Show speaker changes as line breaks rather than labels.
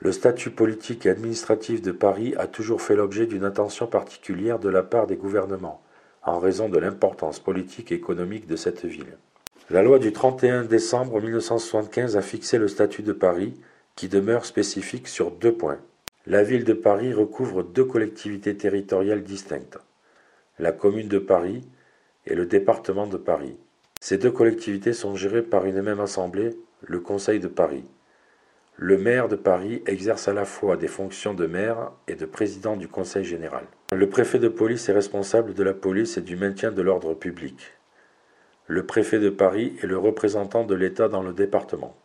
Le statut politique et administratif de Paris a toujours fait l'objet d'une attention particulière de la part des gouvernements, en raison de l'importance politique et économique de cette ville. La loi du 31 décembre 1975 a fixé le statut de Paris, qui demeure spécifique sur 2 points. La ville de Paris recouvre 2 collectivités territoriales distinctes, la commune de Paris et le département de Paris. Ces 2 collectivités sont gérées par une même assemblée, le Conseil de Paris. Le maire de Paris exerce à la fois des fonctions de maire et de président du Conseil général. Le préfet de police est responsable de la police et du maintien de l'ordre public. Le préfet de Paris est le représentant de l'État dans le département.